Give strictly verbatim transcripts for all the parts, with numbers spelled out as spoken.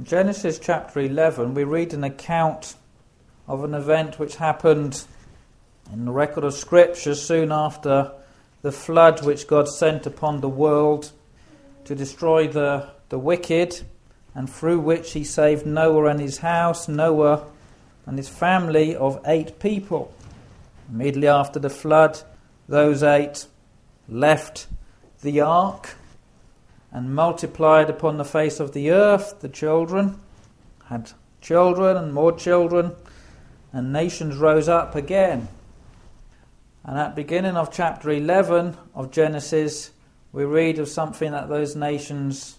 In Genesis chapter eleven, we read an account of an event which happened in the record of Scripture soon after the flood which God sent upon the world to destroy the, the wicked, and through which he saved Noah and his house, Noah and his family of eight people. Immediately after the flood, those eight left the ark and multiplied upon the face of the earth. The children had children and more children, and nations rose up again. And at the beginning of chapter eleven of Genesis, we read of something that those nations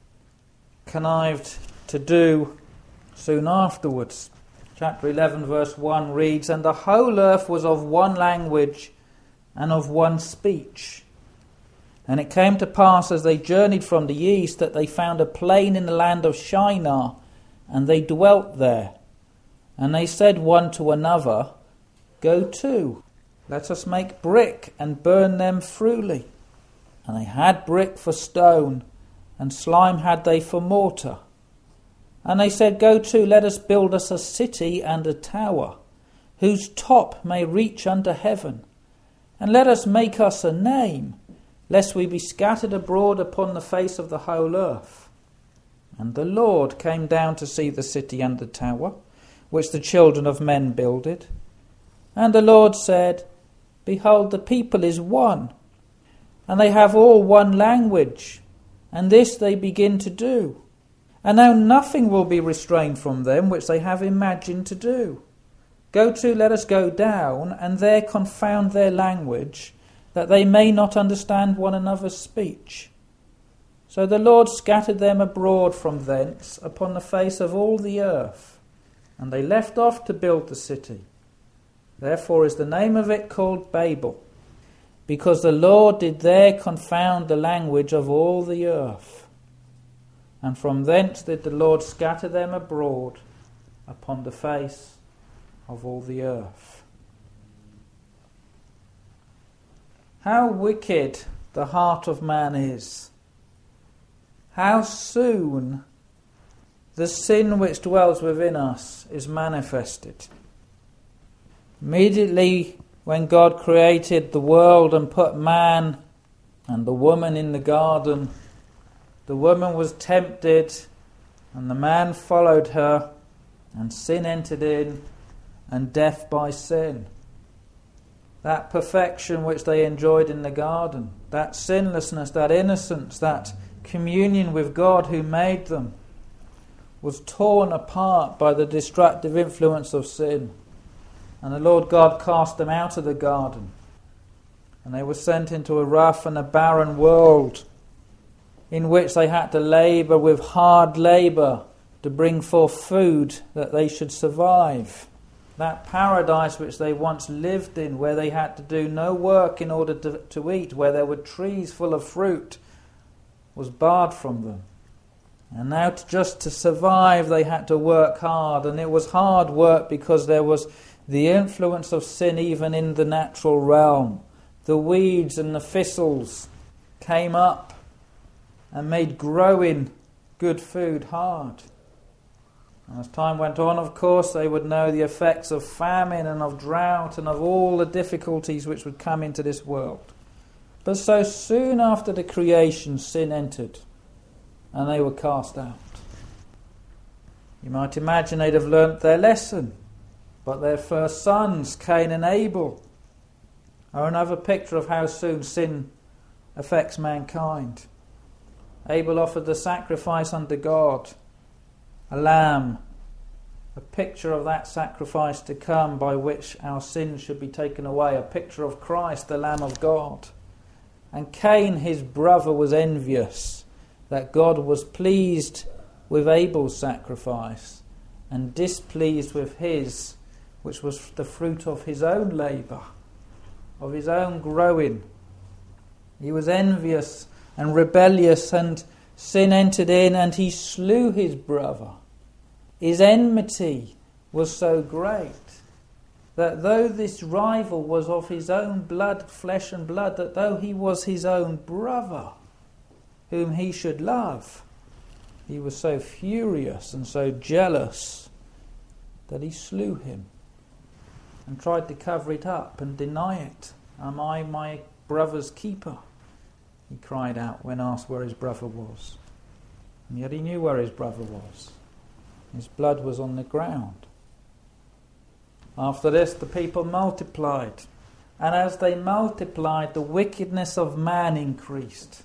connived to do soon afterwards. Chapter eleven verse one reads, "And the whole earth was of one language and of one speech. And it came to pass as they journeyed from the east that they found a plain in the land of Shinar, and they dwelt there. And they said one to another, Go to, let us make brick and burn them throughly. And they had brick for stone, and slime had they for mortar. And they said, Go to, let us build us a city and a tower, whose top may reach unto heaven. And let us make us a name, lest we be scattered abroad upon the face of the whole earth. And the Lord came down to see the city and the tower, which the children of men builded. And the Lord said, Behold, the people is one, and they have all one language, and this they begin to do. And now nothing will be restrained from them which they have imagined to do. Go to, let us go down, and there confound their language, that they may not understand one another's speech. So the Lord scattered them abroad from thence upon the face of all the earth, and they left off to build the city. Therefore is the name of it called Babel, because the Lord did there confound the language of all the earth. And from thence did the Lord scatter them abroad upon the face of all the earth." How wicked the heart of man is. How soon the sin which dwells within us is manifested. Immediately when God created the world and put man and the woman in the garden, the woman was tempted and the man followed her, and sin entered in, and death by sin. That perfection which they enjoyed in the garden, that sinlessness, that innocence, that communion with God who made them, was torn apart by the destructive influence of sin. And the Lord God cast them out of the garden, and they were sent into a rough and a barren world in which they had to labour with hard labour to bring forth food that they should survive. That paradise which they once lived in, where they had to do no work in order to, to eat, where there were trees full of fruit, was barred from them. And now to, just to survive they had to work hard, and it was hard work because there was the influence of sin even in the natural realm. The weeds and the thistles came up and made growing good food hard. And as time went on, of course, they would know the effects of famine and of drought and of all the difficulties which would come into this world. But so soon after the creation, sin entered, and they were cast out. You might imagine they'd have learnt their lesson, but their first sons, Cain and Abel, are another picture of how soon sin affects mankind. Abel offered the sacrifice unto God, a lamb, a picture of that sacrifice to come by which our sins should be taken away, a picture of Christ, the Lamb of God. And Cain, his brother, was envious that God was pleased with Abel's sacrifice and displeased with his, which was the fruit of his own labour, of his own growing. He was envious and rebellious, and sin entered in, and he slew his brother. His enmity was so great that though this rival was of his own blood, flesh and blood, that though he was his own brother, whom he should love, he was so furious and so jealous that he slew him and tried to cover it up and deny it. Am I my brother's keeper? He cried out when asked where his brother was. And yet he knew where his brother was. His blood was on the ground. After this, the people multiplied. And as they multiplied, the wickedness of man increased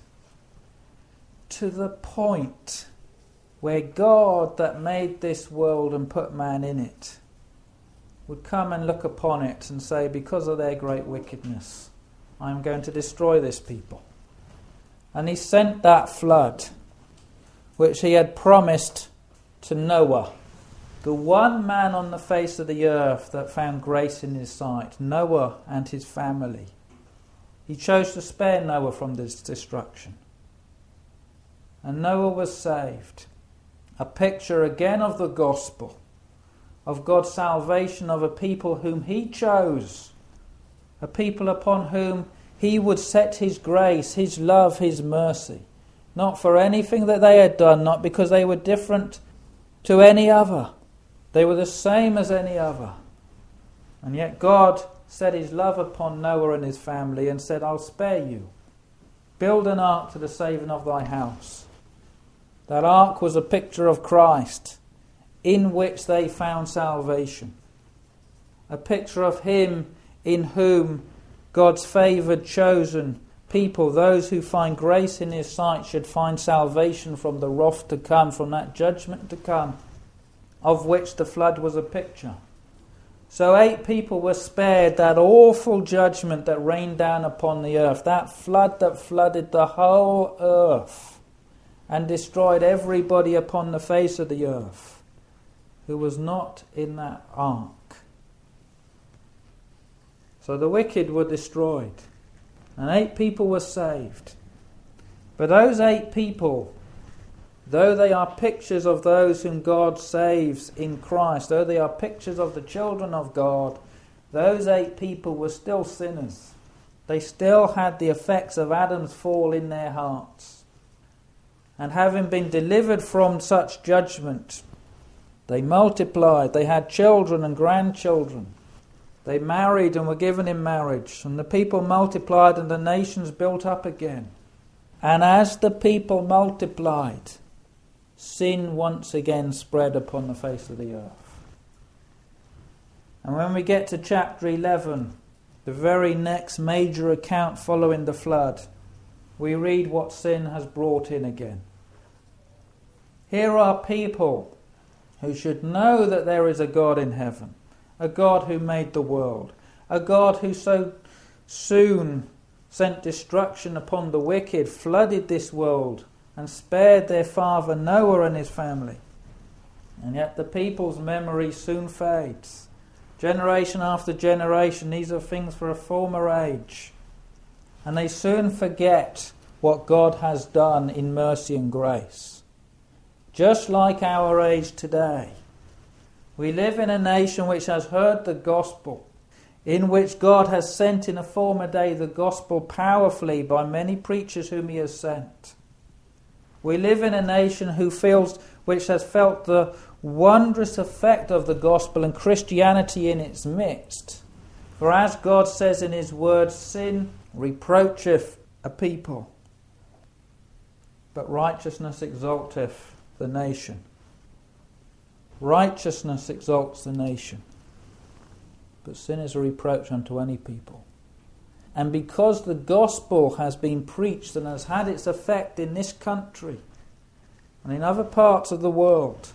to the point where God that made this world and put man in it would come and look upon it and say, because of their great wickedness, I am going to destroy this people. And he sent that flood, which he had promised to Noah, the one man on the face of the earth that found grace in his sight, Noah and his family. He chose to spare Noah from this destruction. And Noah was saved. A picture again of the gospel, of God's salvation of a people whom he chose, a people upon whom he would set his grace, his love, his mercy, not for anything that they had done, not because they were different to any other. They were the same as any other. And yet God set his love upon Noah and his family and said, I'll spare you. Build an ark to the saving of thy house. That ark was a picture of Christ, in which they found salvation. A picture of him in whom God's favoured, chosen people, those who find grace in his sight, should find salvation from the wrath to come, from that judgment to come, of which the flood was a picture. So eight people were spared that awful judgment that rained down upon the earth, that flood that flooded the whole earth and destroyed everybody upon the face of the earth who was not in that ark. So the wicked were destroyed, and eight people were saved. But those eight people, though they are pictures of those whom God saves in Christ, though they are pictures of the children of God, those eight people were still sinners. They still had the effects of Adam's fall in their hearts. And having been delivered from such judgment, they multiplied, they had children and grandchildren. They married and were given in marriage, and the people multiplied and the nations built up again. And as the people multiplied, sin once again spread upon the face of the earth. And when we get to chapter eleven, the very next major account following the flood, we read what sin has brought in again. Here are people who should know that there is a God in heaven, a God who made the world, a God who so soon sent destruction upon the wicked, flooded this world, and spared their father Noah and his family. And yet the people's memory soon fades. Generation after generation, these are things for a former age. And they soon forget what God has done in mercy and grace. Just like our age today. We live in a nation which has heard the gospel, in which God has sent in a former day the gospel powerfully by many preachers whom he has sent. We live in a nation who feels, which has felt the wondrous effect of the gospel and Christianity in its midst. For as God says in his word, sin reproacheth a people, but righteousness exalteth the nation. Righteousness exalts the nation, but sin is a reproach unto any people. And because the gospel has been preached and has had its effect in this country and in other parts of the world,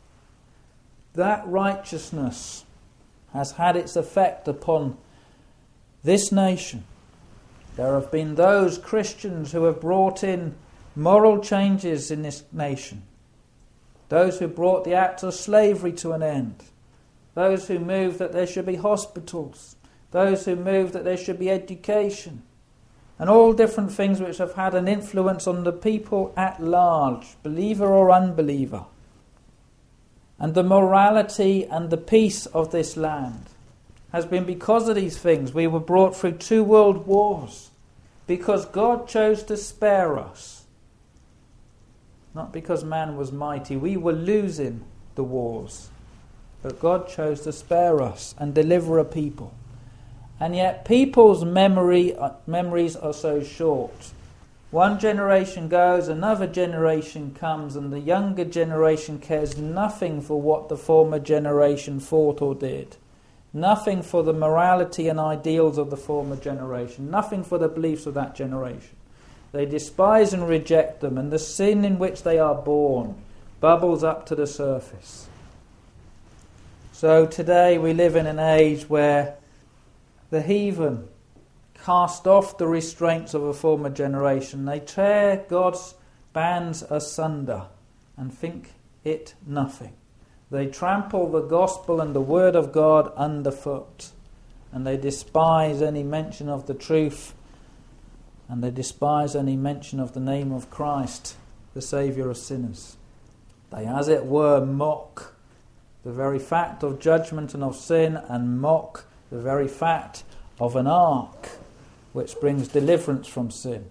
that righteousness has had its effect upon this nation. There have been those Christians who have brought in moral changes in this nation. Those who brought the acts of slavery to an end. Those who moved that there should be hospitals. Those who moved that there should be education. And all different things which have had an influence on the people at large, believer or unbeliever. And the morality and the peace of this land has been because of these things. We were brought through two world wars because God chose to spare us. not because man was mighty. We were losing the wars. But God chose to spare us and deliver a people. And yet people's memory uh, memories are so short. One generation goes, another generation comes, and the younger generation cares nothing for what the former generation thought or did. Nothing for the morality and ideals of the former generation. Nothing for the beliefs of that generation. They despise and reject them, and the sin in which they are born bubbles up to the surface. So today we live in an age where the heathen cast off the restraints of a former generation. They tear God's bands asunder and think it nothing. They trample the gospel and the word of God underfoot, and they despise any mention of the truth, and they despise any mention of the name of Christ, the Saviour of sinners. They, as it were, mock the very fact of judgment and of sin, and mock the very fact of an ark which brings deliverance from sin.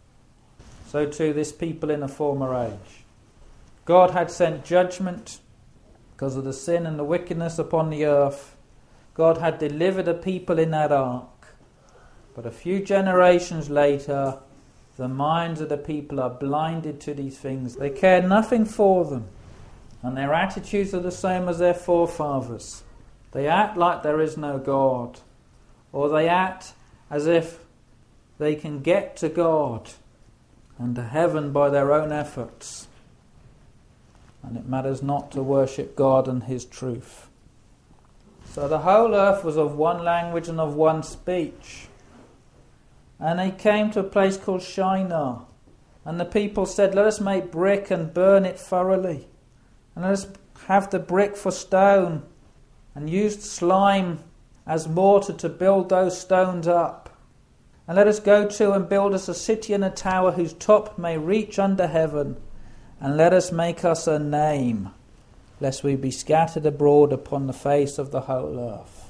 So too this people in a former age. God had sent judgment because of the sin and the wickedness upon the earth. God had delivered a people in that ark. But a few generations later, the minds of the people are blinded to these things. They care nothing for them. And their attitudes are the same as their forefathers. They act like there is no God. Or they act as if they can get to God and to heaven by their own efforts. And it matters not to worship God and His truth. So the whole earth was of one language and of one speech. And they came to a place called Shinar. And the people said, let us make brick and burn it thoroughly. And let us have the brick for stone, and used slime as mortar to build those stones up. And let us go to and build us a city and a tower whose top may reach under heaven. And let us make us a name, lest we be scattered abroad upon the face of the whole earth.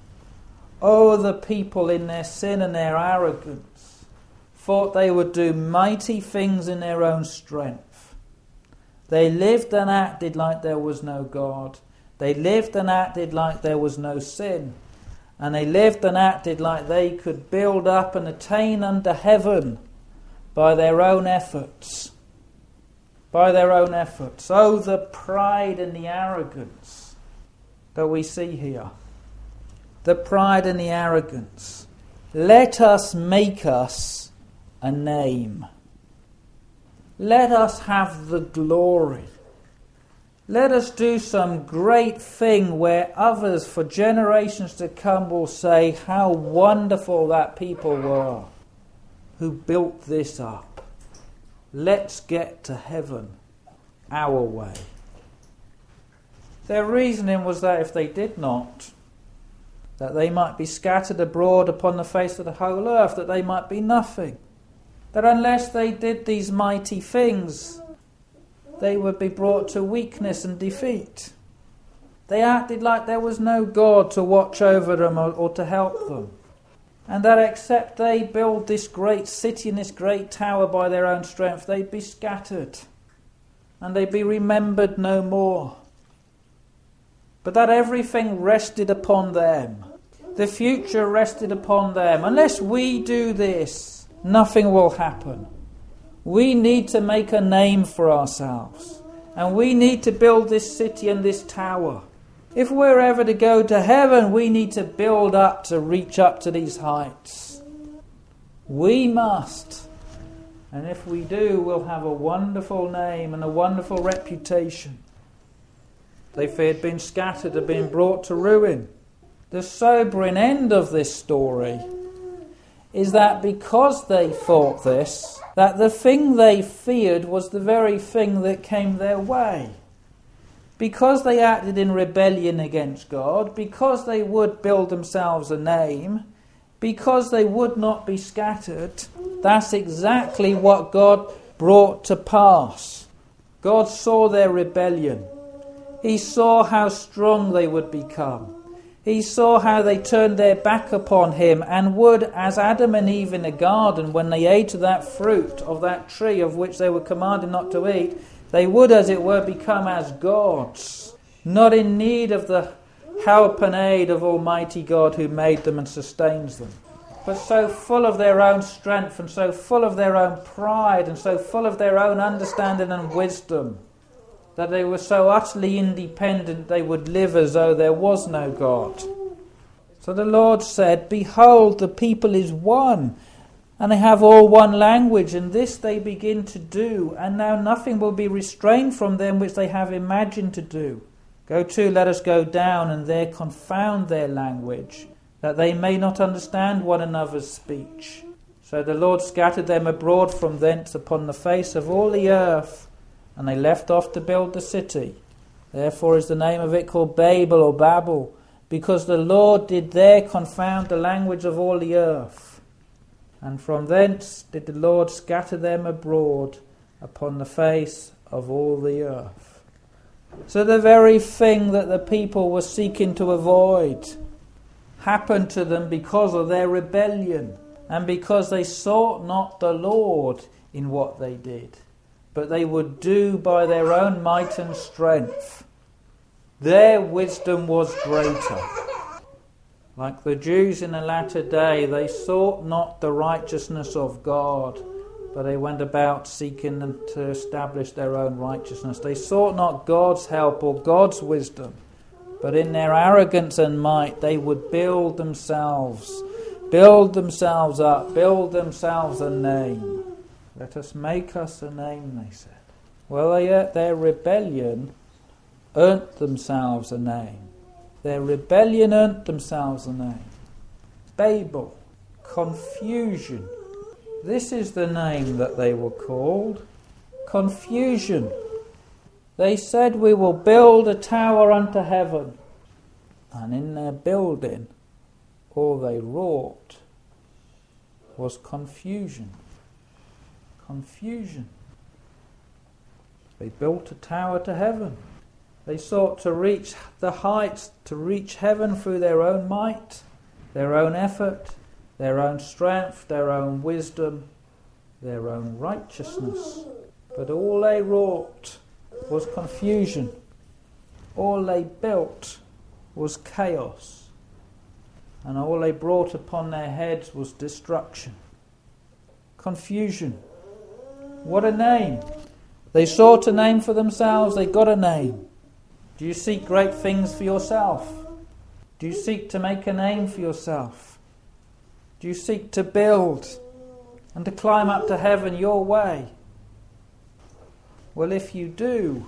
Oh, the people in their sin and their arrogance thought they would do mighty things in their own strength. They lived and acted like there was no God. They lived and acted like there was no sin. And they lived and acted like they could build up and attain unto heaven by their own efforts. By their own efforts. Oh, the pride and the arrogance that we see here. The pride and the arrogance. Let us make us a name. Let us have the glory. Let us do some great thing where others for generations to come will say how wonderful that people were who built this up. Let's get to heaven our way. Their reasoning was that if they did not, that they might be scattered abroad upon the face of the whole earth, that they might be nothing. That unless they did these mighty things, they would be brought to weakness and defeat. They acted like there was no God to watch over them or, or to help them. And that except they build this great city and this great tower by their own strength, they'd be scattered. And they'd be remembered no more. But that everything rested upon them. The future rested upon them. Unless we do this, nothing will happen. We need to make a name for ourselves. And we need to build this city and this tower. If we're ever to go to heaven, we need to build up to reach up to these heights. We must. And if we do, we'll have a wonderful name and a wonderful reputation. They feared being scattered and being brought to ruin. The sobering end of this story is that because they thought this, that the thing they feared was the very thing that came their way. Because they acted in rebellion against God, because they would build themselves a name, because they would not be scattered, that's exactly what God brought to pass. God saw their rebellion. He saw how strong they would become. He saw how they turned their back upon him and would, as Adam and Eve in the garden, when they ate of that fruit of that tree of which they were commanded not to eat, They would, as it were, become as gods, not in need of the help and aid of Almighty God who made them and sustains them, but so full of their own strength and so full of their own pride and so full of their own understanding and wisdom that they were so utterly independent they would live as though there was no God. So the Lord said, "Behold, the people is one, and they have all one language, and this they begin to do, and now nothing will be restrained from them which they have imagined to do. Go to, let us go down, and there confound their language, that they may not understand one another's speech." So the Lord scattered them abroad from thence upon the face of all the earth, and they left off to build the city. Therefore is the name of it called Babel or Babel, because the Lord did there confound the language of all the earth. And from thence did the Lord scatter them abroad upon the face of all the earth. So the very thing that the people were seeking to avoid happened to them because of their rebellion, and because they sought not the Lord in what they did, but they would do by their own might and strength. Their wisdom was greater. Like the Jews in the latter day, they sought not the righteousness of God, but they went about seeking to establish their own righteousness. They sought not God's help or God's wisdom, but in their arrogance and might they would build themselves, build themselves up, build themselves a name. Let us make us a name, they said. Well, they, their rebellion earned themselves a name. Their rebellion earned themselves a name. Babel, confusion. This is the name that they were called. Confusion. They said, "We will build a tower unto heaven." And in their building, all they wrought was confusion. Confusion. They built a tower to heaven. They sought to reach the heights, to reach heaven through their own might, their own effort, their own strength, their own wisdom, their own righteousness. But all they wrought was confusion. All they built was chaos. And all they brought upon their heads was destruction. Confusion. What a name. They sought a name for themselves, they got a name. Do you seek great things for yourself? Do you seek to make a name for yourself? Do you seek to build and to climb up to heaven your way? Well, if you do,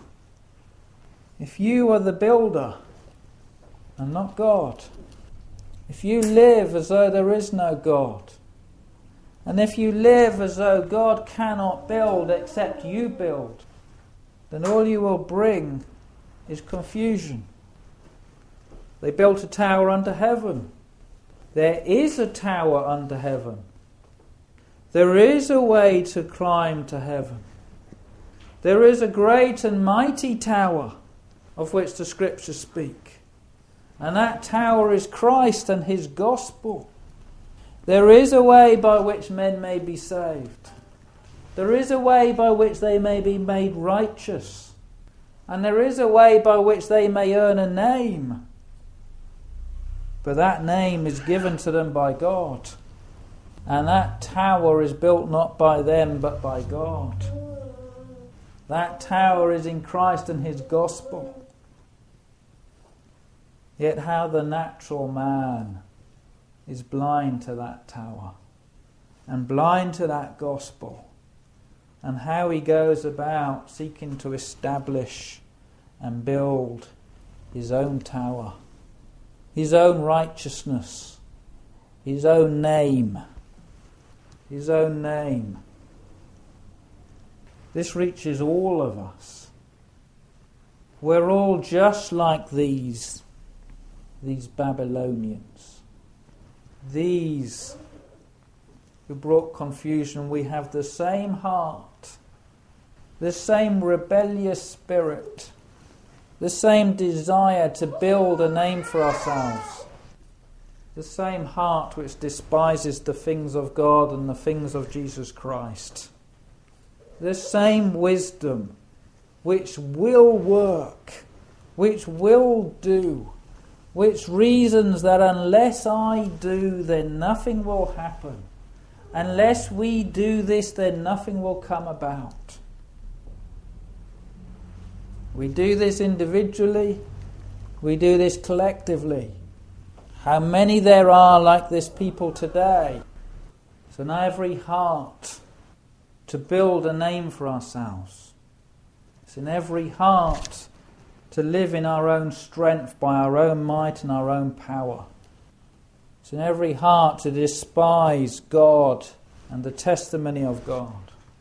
if you are the builder and not God, if you live as though there is no God, and if you live as though God cannot build except you build, then all you will bring is confusion. They built a tower unto heaven. There is a tower unto heaven. There is a way to climb to heaven. There is a great and mighty tower of which the Scriptures speak. And that tower is Christ and His gospel. There is a way by which men may be saved. There is a way by which they may be made righteous. And there is a way by which they may earn a name. But that name is given to them by God. And that tower is built not by them but by God. That tower is in Christ and His gospel. Yet how the natural man is blind to that tower and blind to that gospel, and how he goes about seeking to establish and build his own tower, his own righteousness, his own name, his own name. This reaches all of us. We're all just like these, these Babylonians. These who brought confusion. We have the same heart, the same rebellious spirit, the same desire to build a name for ourselves, the same heart which despises the things of God and the things of Jesus Christ, the same wisdom which will work, which will do, which reasons that unless I do, then nothing will happen. Unless we do this, then nothing will come about. We do this individually, we do this collectively. How many there are like this people today? It's in every heart to build a name for ourselves. It's in every heart to live in our own strength by our own might and our own power. It's in every heart to despise God and the testimony of God.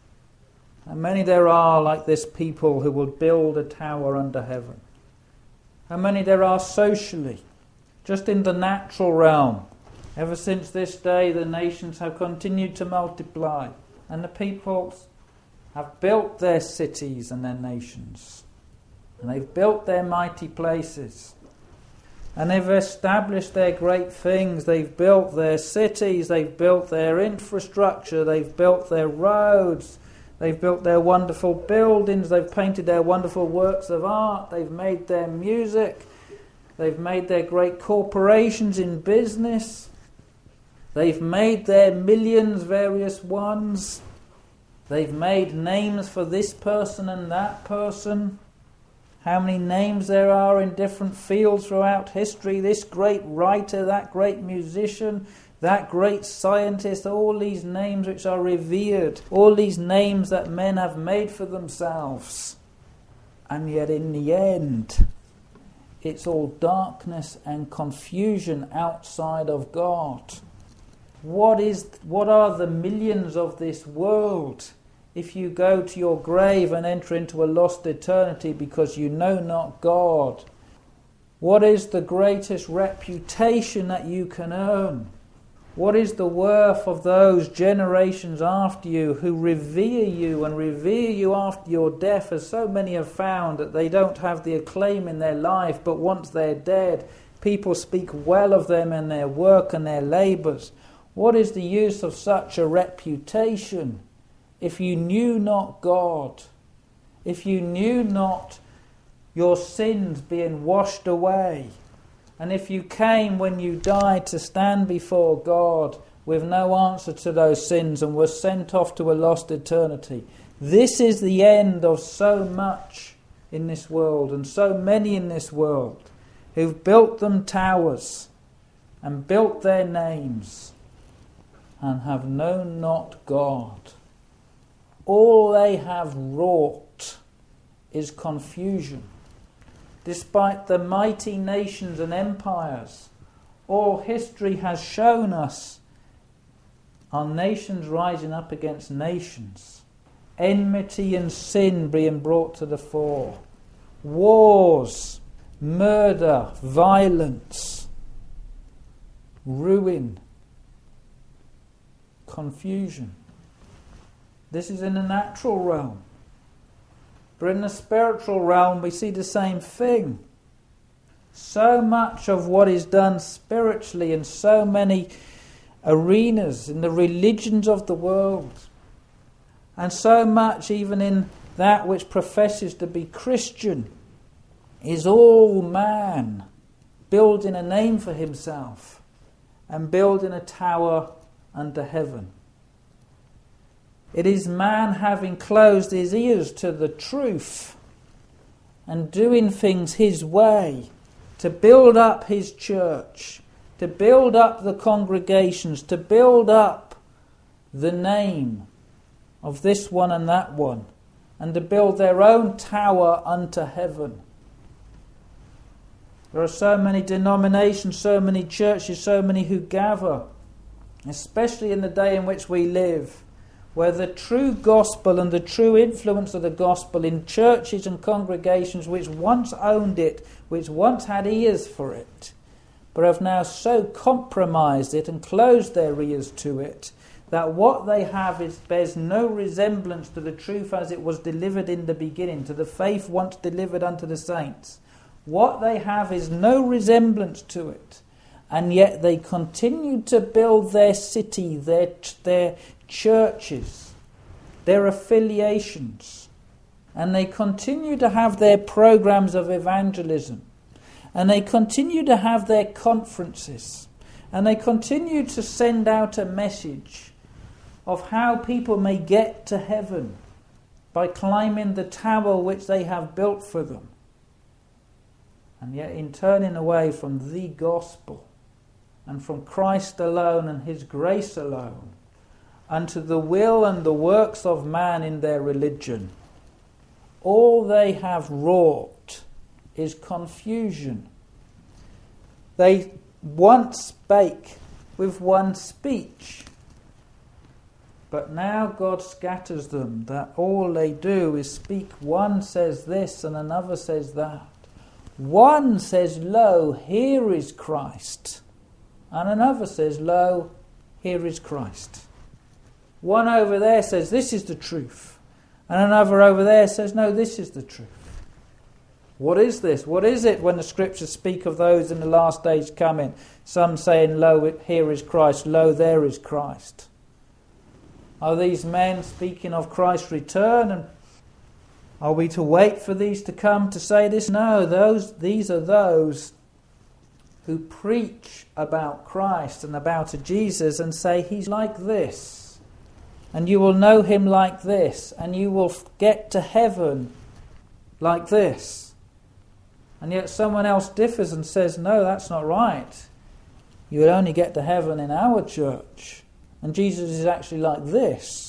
How many there are like this people who will build a tower under heaven? How many there are socially, just in the natural realm? Ever since this day the nations have continued to multiply, and the peoples have built their cities and their nations, and they've built their mighty places, and they've established their great things. They've built their cities, they've built their infrastructure, they've built their roads, they've built their wonderful buildings, they've painted their wonderful works of art, they've made their music, they've made their great corporations in business, they've made their millions, various ones, they've made names for this person and that person. How many names there are in different fields throughout history, this great writer, that great musician, that great scientist, all these names which are revered, all these names that men have made for themselves. And yet in the end, it's all darkness and confusion outside of God. What is, what are the millions of this world if you go to your grave and enter into a lost eternity because you know not God? What is the greatest reputation that you can earn? What is the worth of those generations after you who revere you and revere you after your death, as so many have found that they don't have the acclaim in their life, but once they're dead, people speak well of them and their work and their labours? What is the use of such a reputation if you knew not God, if you knew not your sins being washed away, and if you came when you died to stand before God with no answer to those sins and were sent off to a lost eternity? This is the end of so much in this world and so many in this world who've built them towers and built their names and have known not God. All they have wrought is confusion. Despite the mighty nations and empires, all history has shown us are nations rising up against nations, enmity and sin being brought to the fore, wars, murder, violence, ruin, confusion. This is in the natural realm. But in the spiritual realm we see the same thing. So much of what is done spiritually in so many arenas, in the religions of the world, and so much even in that which professes to be Christian, is all man building a name for himself and building a tower under heaven. It is man having closed his ears to the truth and doing things his way to build up his church, to build up the congregations, to build up the name of this one and that one, and to build their own tower unto heaven. There are so many denominations, so many churches, so many who gather, especially in the day in which we live, where the true gospel and the true influence of the gospel in churches and congregations which once owned it, which once had ears for it, but have now so compromised it and closed their ears to it, that what they have is bears no resemblance to the truth as it was delivered in the beginning, to the faith once delivered unto the saints. What they have is no resemblance to it, and yet they continue to build their city, their their churches, their affiliations, and they continue to have their programs of evangelism, and they continue to have their conferences, and they continue to send out a message of how people may get to heaven by climbing the tower which they have built for them. And yet in turning away from the gospel and from Christ alone and his grace alone unto the will and the works of man in their religion, all they have wrought is confusion. They once spake with one speech, but now God scatters them, that all they do is speak. One says this and another says that. One says, lo, here is Christ. And another says, lo, here is Christ. One over there says, this is the truth. And another over there says, no, this is the truth. What is this? What is it when the scriptures speak of those in the last days coming? Some saying, lo, here is Christ. Lo, there is Christ. Are these men speaking of Christ's return? And are we to wait for these to come to say this? No, those these are those who preach about Christ and about a Jesus and say he's like this, and you will know him like this, and you will get to heaven like this. And yet someone else differs and says, no, that's not right. You will only get to heaven in our church, and Jesus is actually like this.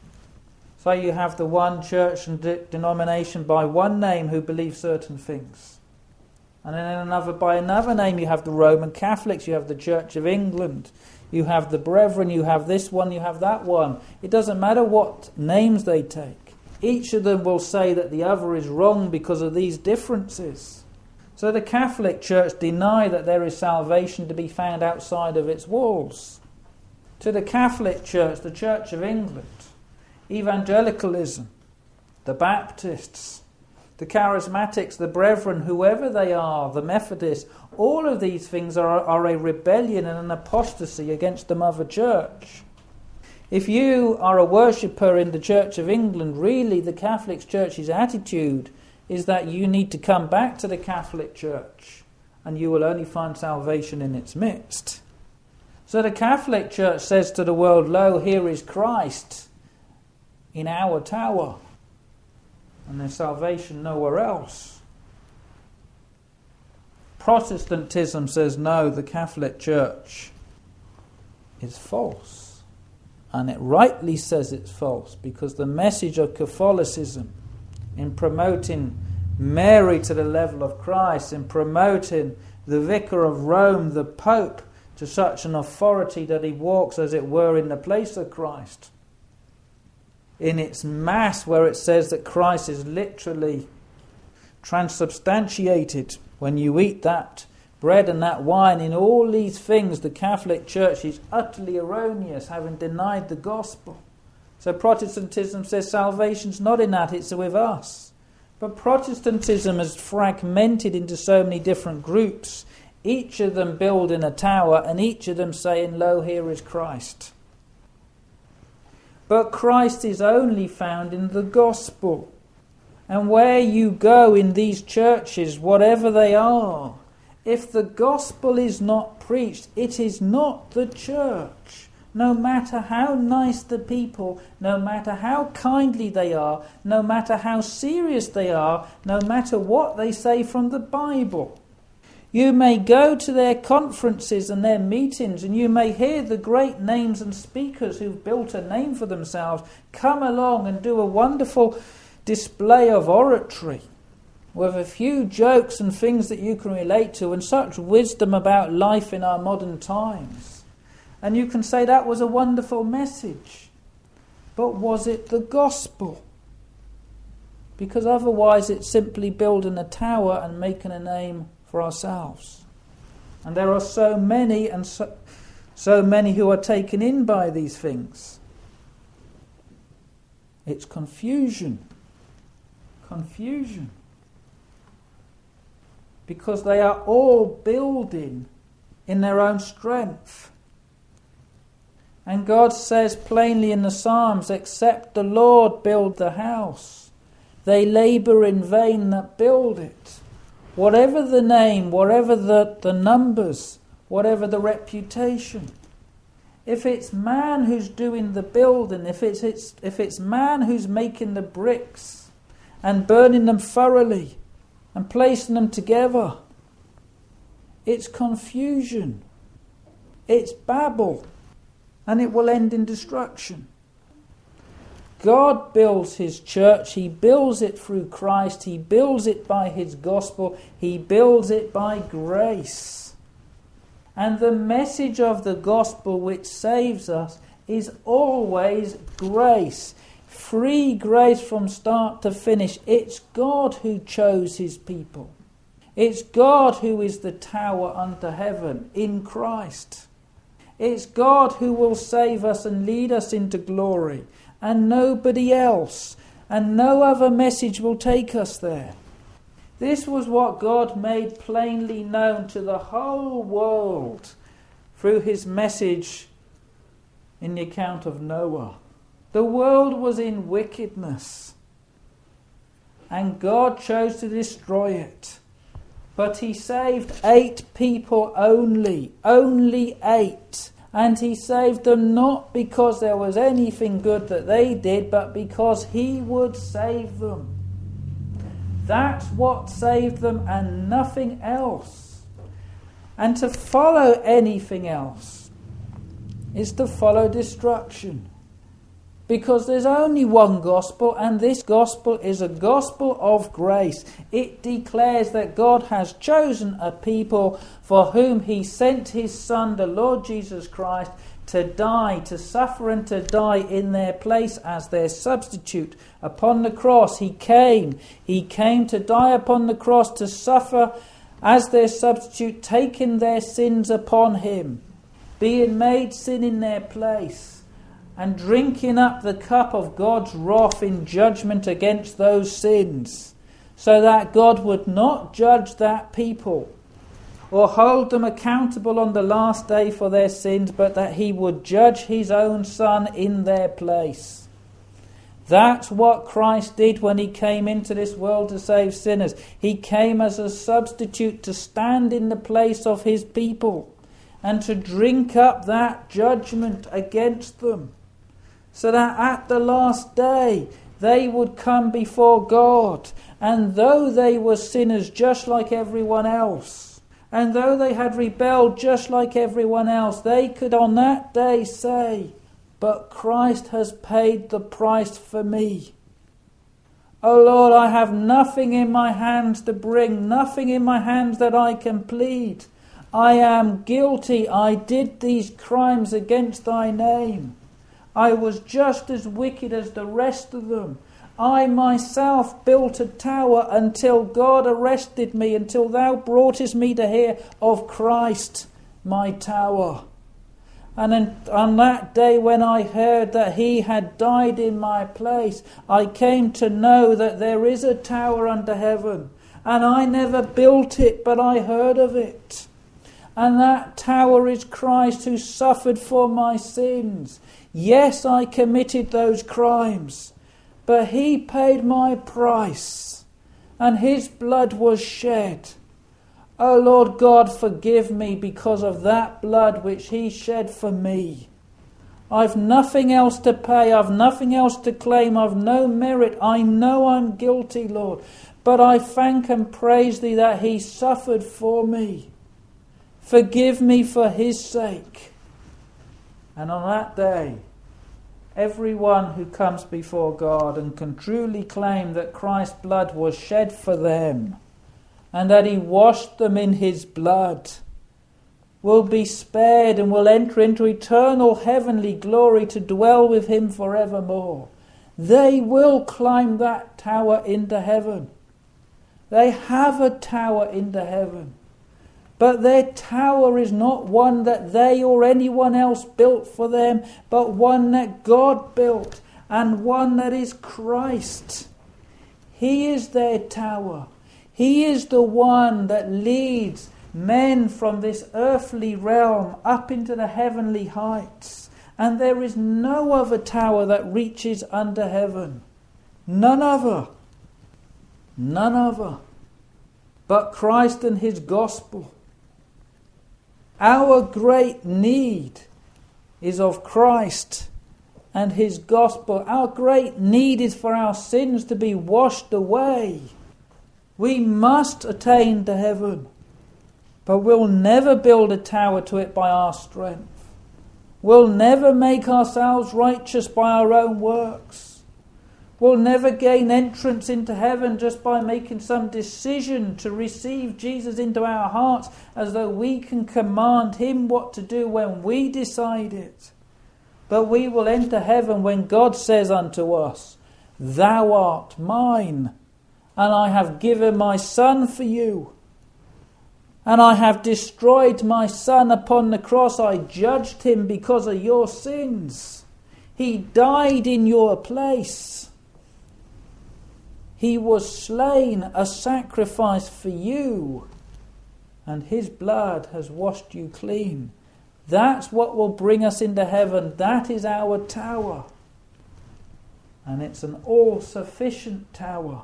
So you have the one church and de- denomination by one name who believe certain things. And then another by another name. You have the Roman Catholics, you have the Church of England, you have the Brethren, you have this one, you have that one. It doesn't matter what names they take. Each of them will say that the other is wrong because of these differences. So the Catholic Church deny that there is salvation to be found outside of its walls. To the Catholic Church, the Church of England, evangelicalism, the Baptists, the Charismatics, the Brethren, whoever they are, the Methodists, all of these things are, are a rebellion and an apostasy against the Mother Church. If you are a worshipper in the Church of England, really the Catholic Church's attitude is that you need to come back to the Catholic Church and you will only find salvation in its midst. So the Catholic Church says to the world, lo, here is Christ in our tower, and there's salvation nowhere else. Protestantism says no, the Catholic Church is false, and it rightly says it's false, because the message of Catholicism in promoting Mary to the level of Christ, in promoting the Vicar of Rome, the Pope, to such an authority that he walks as it were in the place of Christ, in its mass where it says that Christ is literally transubstantiated when you eat that bread and that wine, in all these things the Catholic Church is utterly erroneous, having denied the gospel. So Protestantism says salvation's not in that, it's with us. But Protestantism is fragmented into so many different groups, each of them building a tower and each of them saying, lo, here is Christ. But Christ is only found in the gospel. And where you go in these churches, whatever they are, if the gospel is not preached, it is not the church. No matter how nice the people, no matter how kindly they are, no matter how serious they are, no matter what they say from the Bible. You may go to their conferences and their meetings, and you may hear the great names and speakers who've built a name for themselves come along and do a wonderful display of oratory with a few jokes and things that you can relate to and such wisdom about life in our modern times. And you can say that was a wonderful message. But was it the gospel? Because otherwise it's simply building a tower and making a name for ourselves. And there are so many and so, so many who are taken in by these things. It's confusion. Confusion. Because they are all building in their own strength. And God says plainly in the Psalms, except the Lord build the house, they labour in vain that build it. Whatever the name, whatever the, the numbers, whatever the reputation. If it's man who's doing the building, if it's, it's if it's man who's making the bricks and burning them thoroughly and placing them together, it's confusion. It's babble, and it will end in destruction. God builds his church. He builds it through Christ. He builds it by his gospel. He builds it by grace. And the message of the gospel which saves us is always grace. Free grace from start to finish. It's God who chose his people. It's God who is the tower unto heaven in Christ. It's God who will save us and lead us into glory, and nobody else, and no other message will take us there. This was what God made plainly known to the whole world through his message in the account of Noah. The world was in wickedness, and God chose to destroy it. But he saved eight people only, only eight. And he saved them not because there was anything good that they did, but because he would save them. That's what saved them and nothing else. And to follow anything else is to follow destruction. Because there's only one gospel, and this gospel is a gospel of grace. It declares that God has chosen a people for whom he sent his Son, the Lord Jesus Christ, to die, to suffer and to die in their place as their substitute. Upon the cross he came. He came to die upon the cross, to suffer as their substitute, taking their sins upon him, being made sin in their place, and drinking up the cup of God's wrath in judgment against those sins, so that God would not judge that people or hold them accountable on the last day for their sins, but that he would judge his own Son in their place. That's what Christ did when he came into this world to save sinners. He came as a substitute to stand in the place of his people and to drink up that judgment against them, so that at the last day they would come before God, and though they were sinners just like everyone else, and though they had rebelled just like everyone else, they could on that day say, "But Christ has paid the price for me. Oh Lord, I have nothing in my hands to bring, nothing in my hands that I can plead. I am guilty. I did these crimes against thy name. I was just as wicked as the rest of them. I myself built a tower until God arrested me, until thou broughtest me to hear of Christ, my tower. And then on that day when I heard that he had died in my place, I came to know that there is a tower under heaven. And I never built it, but I heard of it. And that tower is Christ, who suffered for my sins. Yes, I committed those crimes, but he paid my price, and his blood was shed. O Lord God, forgive me because of that blood which he shed for me. I've nothing else to pay, I've nothing else to claim, I've no merit. I know I'm guilty, Lord, but I thank and praise thee that he suffered for me. Forgive me for his sake. And on that day, everyone who comes before God and can truly claim that Christ's blood was shed for them and that he washed them in his blood will be spared and will enter into eternal heavenly glory to dwell with him forevermore. They will climb that tower into heaven. They have a tower into heaven. But their tower is not one that they or anyone else built for them, but one that God built, and one that is Christ. He is their tower. He is the one that leads men from this earthly realm up into the heavenly heights. And there is no other tower that reaches under heaven. None other. None other but Christ and his gospel. Our great need is of Christ and his gospel. Our great need is for our sins to be washed away. We must attain to heaven, but we'll never build a tower to it by our strength. We'll never make ourselves righteous by our own works. We'll never gain entrance into heaven just by making some decision to receive Jesus into our hearts as though we can command him what to do when we decide it. But we will enter heaven when God says unto us, "Thou art mine, and I have given my Son for you. And I have destroyed my Son upon the cross. I judged him because of your sins. He died in your place. He was slain, a sacrifice for you, and his blood has washed you clean." That's what will bring us into heaven. That is our tower. And it's an all-sufficient tower.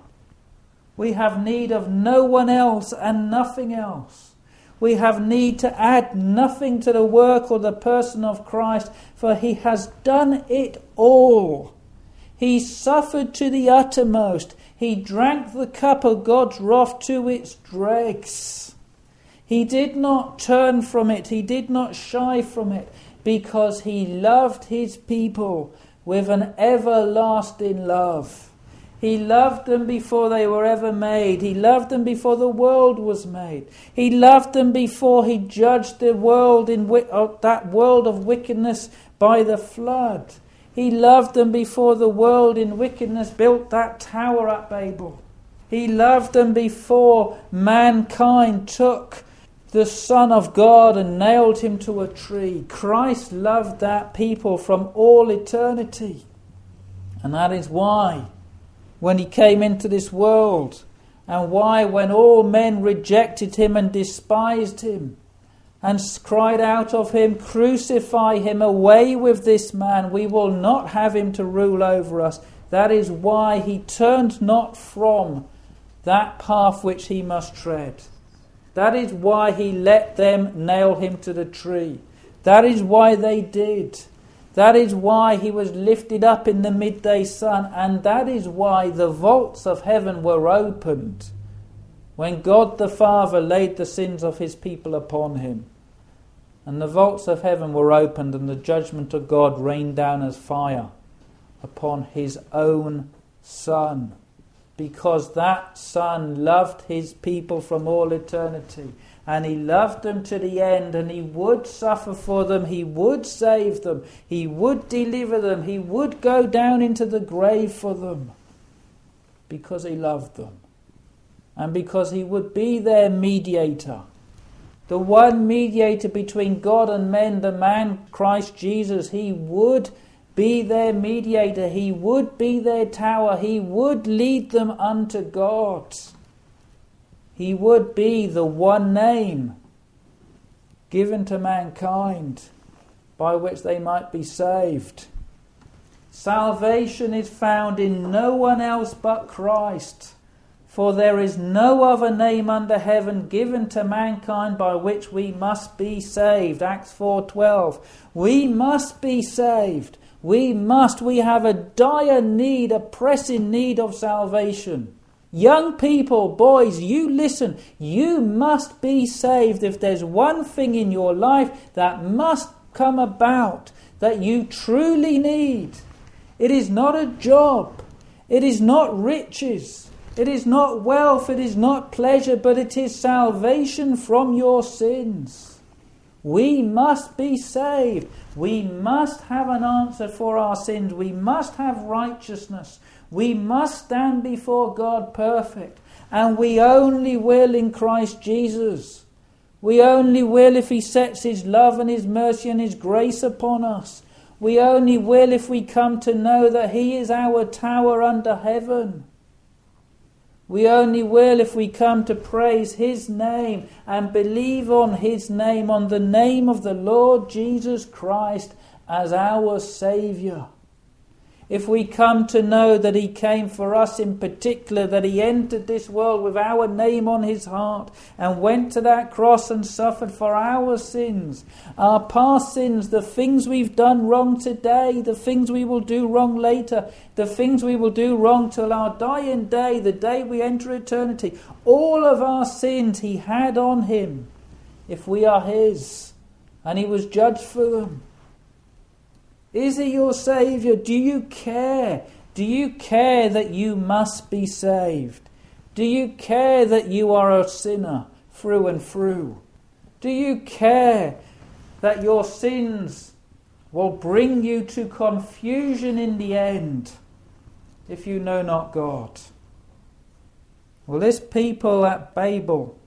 We have need of no one else and nothing else. We have need to add nothing to the work or the person of Christ, for he has done it all. He suffered to the uttermost. He drank the cup of God's wrath to its dregs. He did not turn from it. He did not shy from it, because he loved his people with an everlasting love. He loved them before they were ever made. He loved them before the world was made. He loved them before he judged the world in uh, that world of wickedness by the flood. He loved them before the world in wickedness built that tower at Babel. He loved them before mankind took the Son of God and nailed him to a tree. Christ loved that people from all eternity. And that is why, when he came into this world, and why when all men rejected him and despised him, and cried out of him, "Crucify him, away with this man, we will not have him to rule over us." That is why he turned not from that path which he must tread. That is why he let them nail him to the tree. That is why they did. That is why he was lifted up in the midday sun. And that is why the vaults of heaven were opened when God the Father laid the sins of his people upon him. And the vaults of heaven were opened, and the judgment of God rained down as fire upon his own Son. Because that Son loved his people from all eternity. And he loved them to the end, and he would suffer for them. He would save them. He would deliver them. He would go down into the grave for them. Because he loved them. And because he would be their mediator. The one mediator between God and men, the man Christ Jesus, he would be their mediator. He would be their tower. He would lead them unto God. He would be the one name given to mankind by which they might be saved. Salvation is found in no one else but Christ. For there is no other name under heaven given to mankind by which we must be saved. Acts four twelve. We must be saved. We must. We have a dire need, a pressing need of salvation. Young people, boys, you listen. You must be saved. If there's one thing in your life that must come about that you truly need, it is not a job. It is not riches. It is not wealth. It is not pleasure, but it is salvation from your sins. We must be saved. We must have an answer for our sins. We must have righteousness. We must stand before God perfect. And we only will in Christ Jesus. We only will if he sets his love and his mercy and his grace upon us. We only will if we come to know that he is our tower under heaven. We only will if we come to praise his name and believe on his name, on the name of the Lord Jesus Christ as our Saviour. if we come to know that he came for us in particular, that he entered this world with our name on his heart and went to that cross and suffered for our sins, our past sins, the things we've done wrong today, the things we will do wrong later, the things we will do wrong till our dying day, the day we enter eternity, all of our sins he had on him if we are his, and he was judged for them. Is he your Saviour? Do you care? Do you care that you must be saved? Do you care that you are a sinner through and through? Do you care that your sins will bring you to confusion in the end if you know not God? Well, this people at Babel,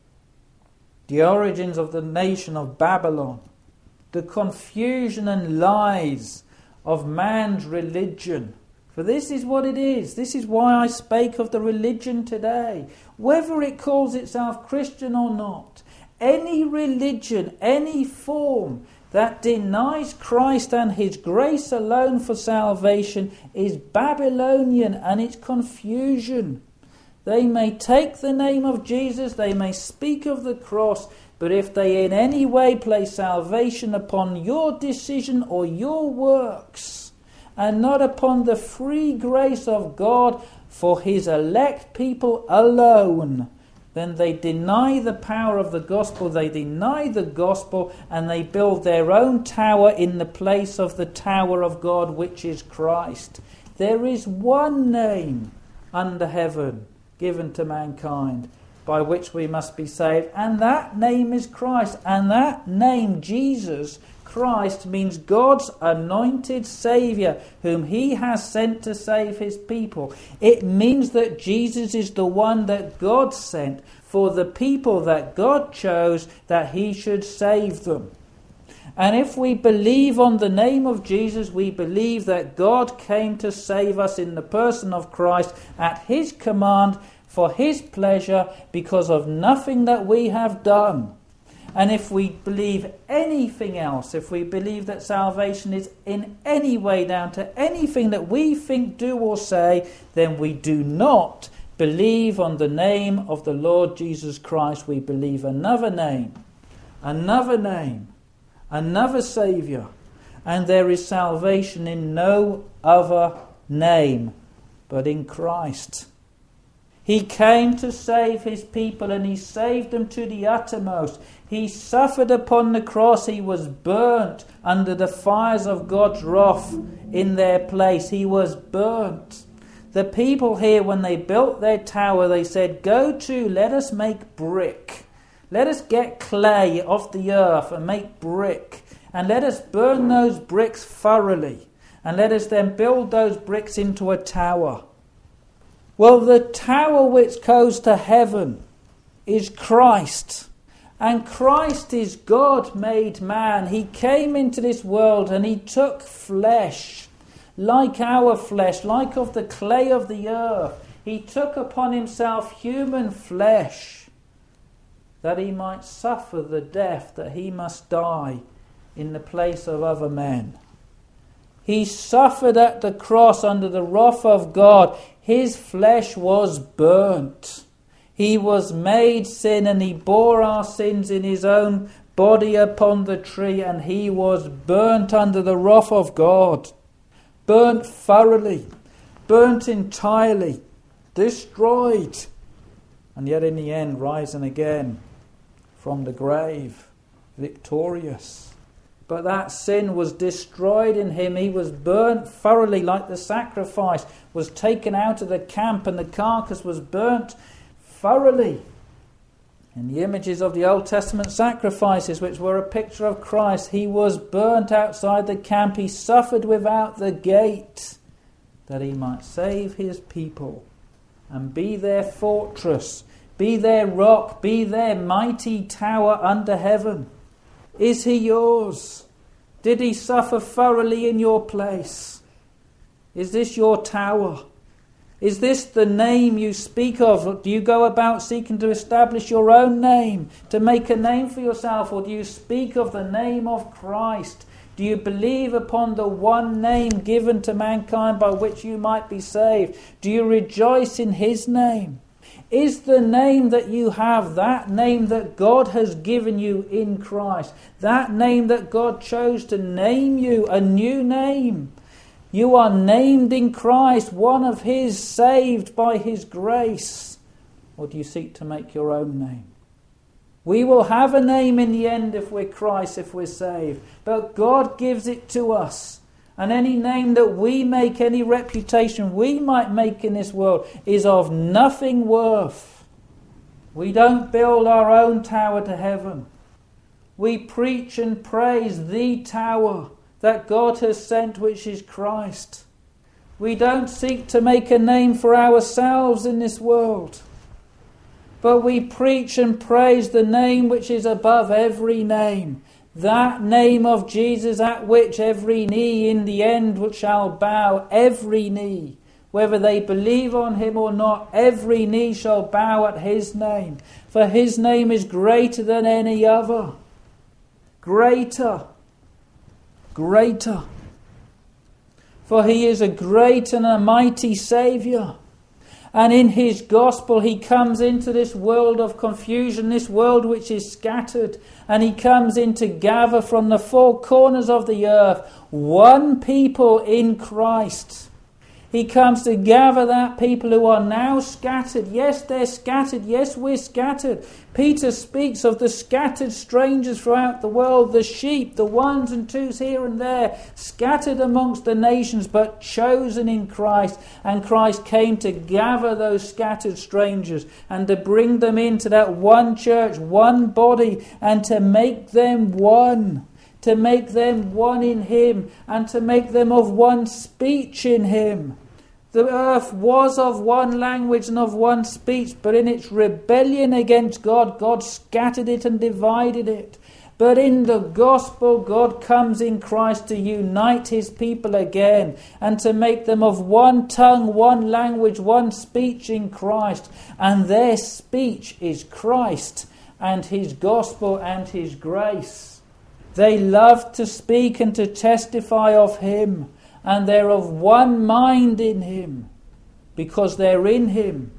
the origins of the nation of Babylon, the confusion and lies of man's religion. For this is what it is. This is why I spake of the religion today. Whether it calls itself Christian or not, any religion, any form that denies Christ and his grace alone for salvation is Babylonian, and it's confusion. They may take the name of Jesus, they may speak of the cross, but if they in any way place salvation upon your decision or your works, and not upon the free grace of God for his elect people alone, then they deny the power of the gospel, they deny the gospel, and they build their own tower in the place of the tower of God, which is Christ. There is one name under heaven given to mankind by which we must be saved, and that name is Christ. And that name, Jesus Christ, means God's anointed Saviour, whom he has sent to save his people. It means that Jesus is the one that God sent for the people that God chose that he should save them. And if we believe on the name of Jesus, we believe that God came to save us in the person of Christ at his command, for his pleasure, because of nothing that we have done. And if we believe anything else, if we believe that salvation is in any way down to anything that we think, do or say, then we do not believe on the name of the Lord Jesus Christ. We believe another name, another name, another Saviour, and there is salvation in no other name but in Christ. He came to save his people, and he saved them to the uttermost. He suffered upon the cross. He was burnt under the fires of God's wrath in their place. He was burnt. The people here, when they built their tower, they said, "Go to, let us make brick. Let us get clay off the earth and make brick. And let us burn those bricks thoroughly. And let us then build those bricks into a tower." Well, the tower which goes to heaven is Christ. And Christ is God made man. He came into this world and he took flesh, like our flesh, like of the clay of the earth. He took upon himself human flesh, that he might suffer the death that he must die in the place of other men. He suffered at the cross under the wrath of God. His flesh was burnt. He was made sin, and he bore our sins in his own body upon the tree, and he was burnt under the wrath of God. Burnt thoroughly, burnt entirely, destroyed, and yet in the end rising again from the grave, victorious. But that sin was destroyed in him. He was burnt thoroughly, like the sacrifice was taken out of the camp and the carcass was burnt thoroughly. In the images of the Old Testament sacrifices, which were a picture of Christ, he was burnt outside the camp. He suffered without the gate, that he might save his people and be their fortress, be their rock, be their mighty tower under heaven. Is he yours? Did he suffer thoroughly in your place? Is this your tower? Is this the name you speak of? Do you go about seeking to establish your own name, to make a name for yourself? Or do you speak of the name of Christ? Do you believe upon the one name given to mankind by which you might be saved? Do you rejoice in his name? Is the name that you have that name that God has given you in Christ? That name that God chose to name you, a new name? You are named in Christ, one of his, saved by his grace. Or do you seek to make your own name? We will have a name in the end if we're Christ, if we're saved. But God gives it to us. And any name that we make, any reputation we might make in this world is of nothing worth. We don't build our own tower to heaven. We preach and praise the tower that God has sent, which is Christ. We don't seek to make a name for ourselves in this world, but we preach and praise the name which is above every name. That name of Jesus at which every knee in the end shall bow, every knee. Whether they believe on him or not, every knee shall bow at his name. For his name is greater than any other. Greater. Greater. For he is a great and a mighty Saviour. And in his gospel he comes into this world of confusion, this world which is scattered. And he comes in to gather from the four corners of the earth one people in Christ. He comes to gather that people who are now scattered. Yes, they're scattered. Yes, we're scattered. Peter speaks of the scattered strangers throughout the world, the sheep, the ones and twos here and there, scattered amongst the nations, but chosen in Christ. And Christ came to gather those scattered strangers and to bring them into that one church, one body, and to make them one. To make them one in him, and to make them of one speech in him. The earth was of one language and of one speech, but in its rebellion against God, God scattered it and divided it. But in the gospel, God comes in Christ to unite his people again and to make them of one tongue, one language, one speech in Christ. And their speech is Christ and his gospel and his grace. They love to speak and to testify of him, and they're of one mind in him, because they're in him.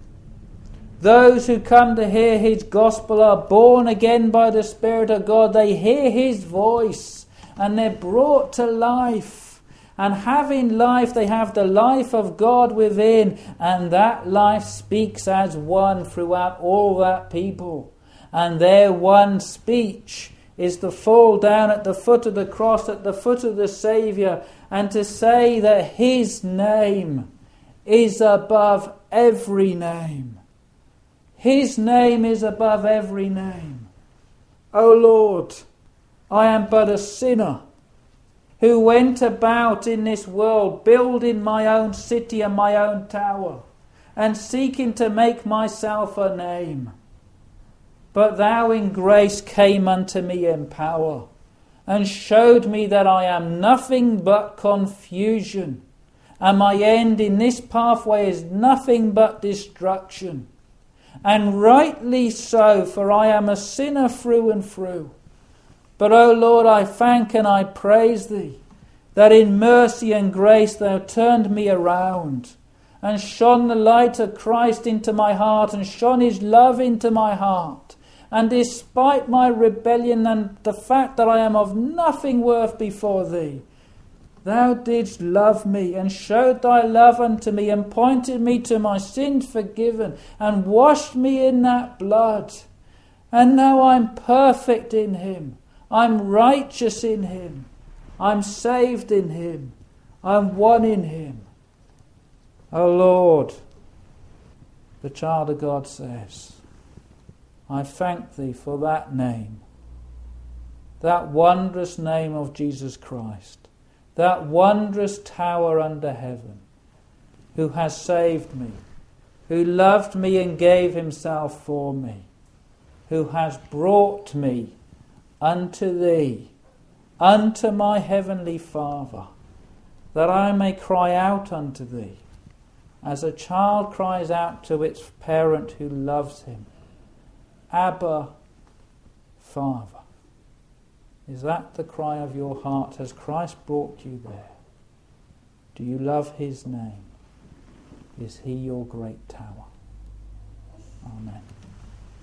Those who come to hear his gospel are born again by the Spirit of God. They hear his voice, and they're brought to life. And having life, they have the life of God within, and that life speaks as one throughout all that people. And their one speech is to fall down at the foot of the cross, at the foot of the Saviour, and to say that his name is above every name. His name is above every name. O Lord, I am but a sinner who went about in this world building my own city and my own tower and seeking to make myself a name. But thou in grace came unto me in power, and showed me that I am nothing but confusion, and my end in this pathway is nothing but destruction. And rightly so, for I am a sinner through and through. But, O Lord, I thank and I praise thee, that in mercy and grace thou turned me around, and shone the light of Christ into my heart, and shone his love into my heart. And despite my rebellion and the fact that I am of nothing worth before thee, thou didst love me, and showed thy love unto me, and pointed me to my sins forgiven, and washed me in that blood. And now I'm perfect in him. I'm righteous in him. I'm saved in him. I'm one in him. O Lord, the child of God says, I thank thee for that name, that wondrous name of Jesus Christ, that wondrous tower under heaven, who has saved me, who loved me and gave himself for me, who has brought me unto thee, unto my heavenly Father, that I may cry out unto thee, as a child cries out to its parent who loves him, Abba, Father. Is that the cry of your heart? Has Christ brought you there? Do you love his name? Is he your great tower? Amen.